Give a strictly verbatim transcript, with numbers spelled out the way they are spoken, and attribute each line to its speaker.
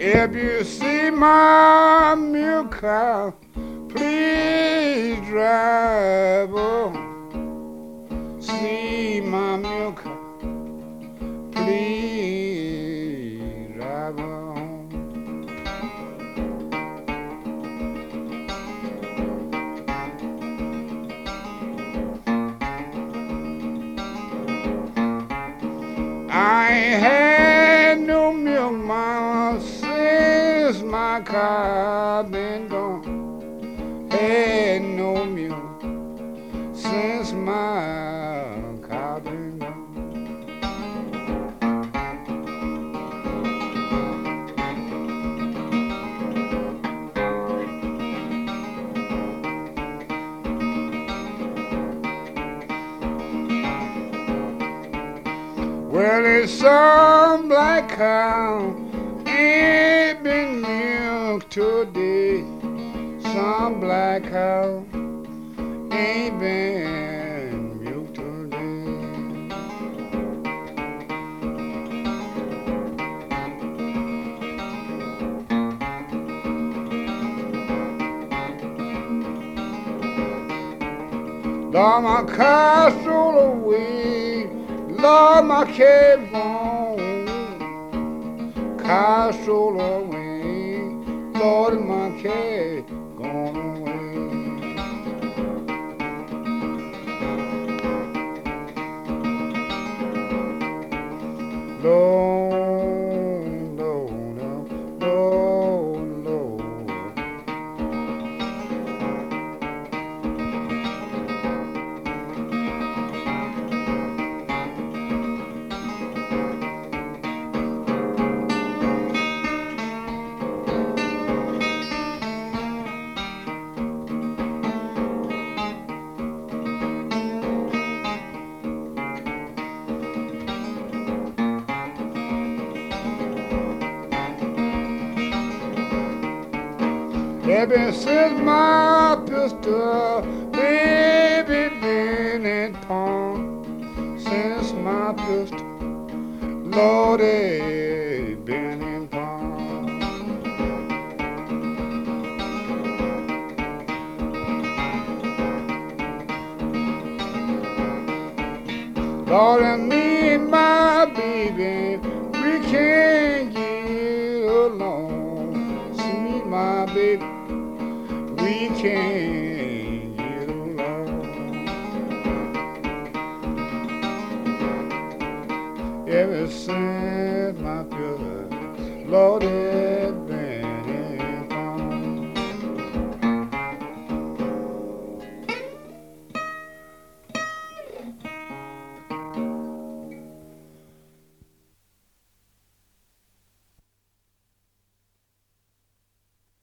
Speaker 1: If you see my milk cow, please drive on. See my milk cow, please drive on. I ain't had no milk, mama, since my cow been gone. Had no milk since my cow been gone. Well, it's some black cow ain't been milked today. Some black cow ain't been milked today. Lord, my cow stole away. Lord, my cave gone. Cow stole away. Lord, my cave gone away. Lord, Lord, Lord, Lord. Ever since my pistol, baby, been in pawn. Since my pistol, Lord, it been in pawn. Lord, and me and my baby, we can't get along. See me, my baby, we can't get along. Ever since my brother, Lord,